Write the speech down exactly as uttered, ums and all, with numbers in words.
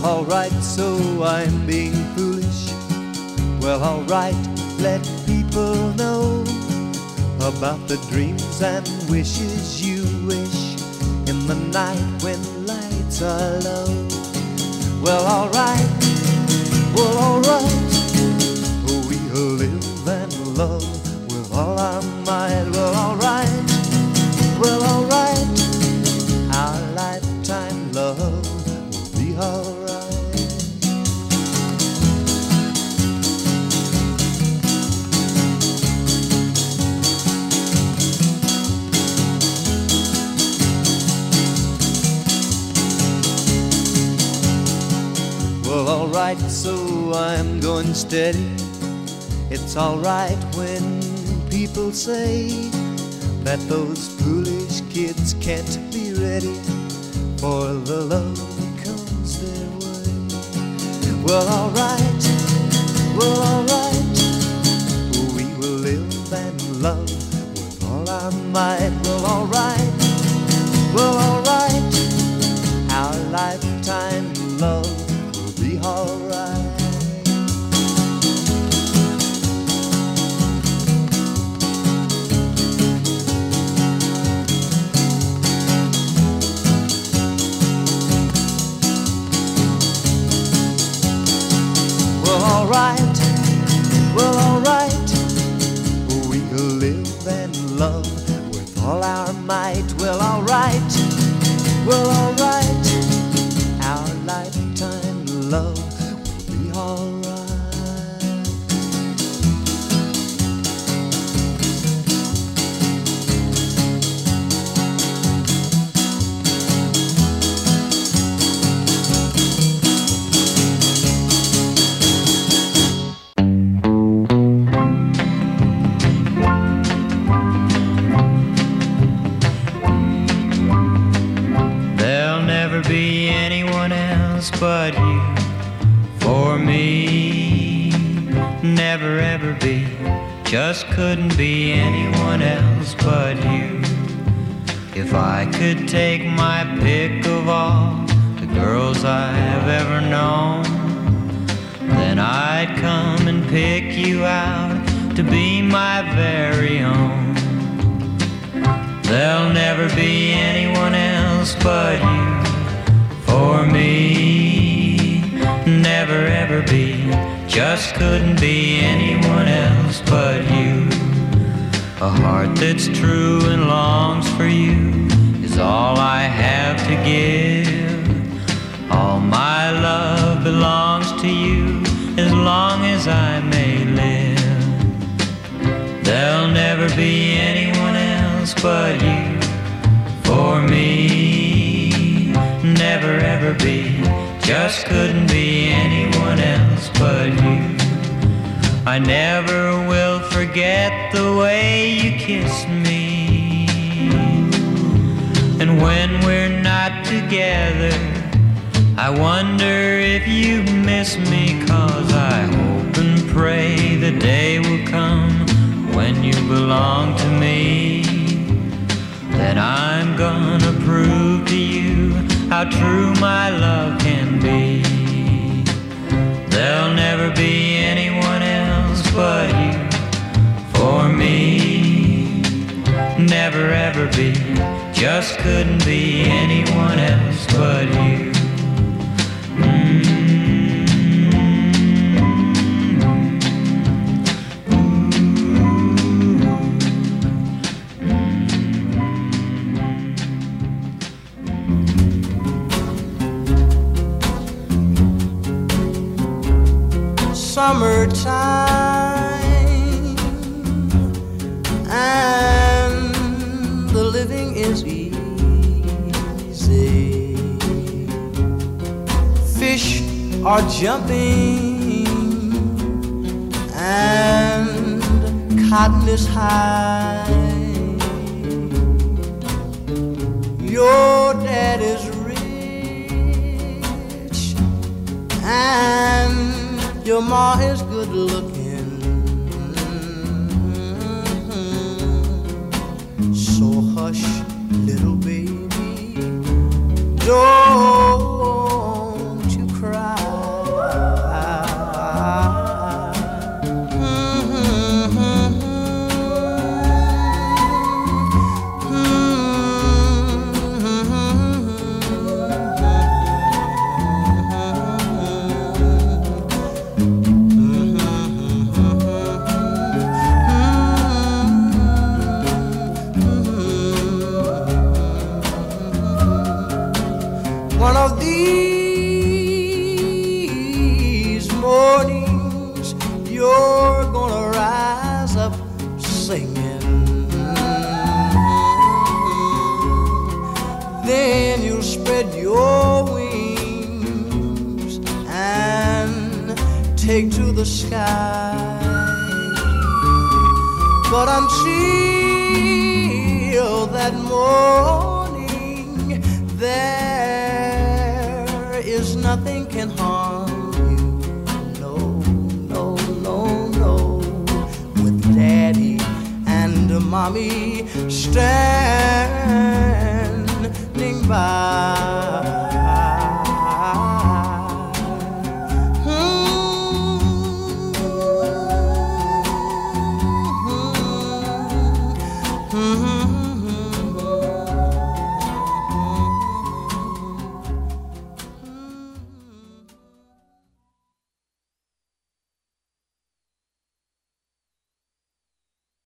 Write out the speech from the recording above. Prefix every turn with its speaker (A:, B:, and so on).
A: Well, alright, so I'm being foolish. Well, alright, let people know about the dreams and wishes you wish in the night when lights are low. Well, alright, well, alright, we'll live and love with all our might. Well, alright, well, alright, our lifetime love will be alright. Well, alright, so I'm going steady. It's alright when people say that those foolish kids can't be ready for the love that comes their way. Well, alright, well, alright, we will live and love with all our might. Well, alright, well, alright, our lifetime love will be alright. Well, alright, well, alright, we'll live and love with all our might. Well, alright, well, alright, our lifetime love will be alright.
B: But you, for me, never ever be, just couldn't be anyone else but you. If I could take my pick of all the girls I have ever known, then I'd come and pick you out to be my very own. There'll never be anyone else but you, for me, never ever be, just couldn't be anyone else but you. A heart that's true and longs for you is all I have to give. All my love belongs to you as long as I may live. There'll never be anyone else but you, for me, never ever be, just couldn't be anyone else but you. I never will forget the way you kiss me, and when we're not together, I wonder if you miss me, 'cause I hope and pray the day will come when you belong to me. Then I'm gonna prove to you how true my love can be. There'll never be anyone else but you, for me, never ever be, just couldn't be anyone else but you.
C: Summertime and the living is easy. Fish are jumping and cotton is high. Your dad is rich and your ma is good looking, so hush, little baby, don't you cry. then you'll spread your wings and take to the sky. But until that morning, there is nothing can harm you. No, no, no, no. With Daddy and Mommy stand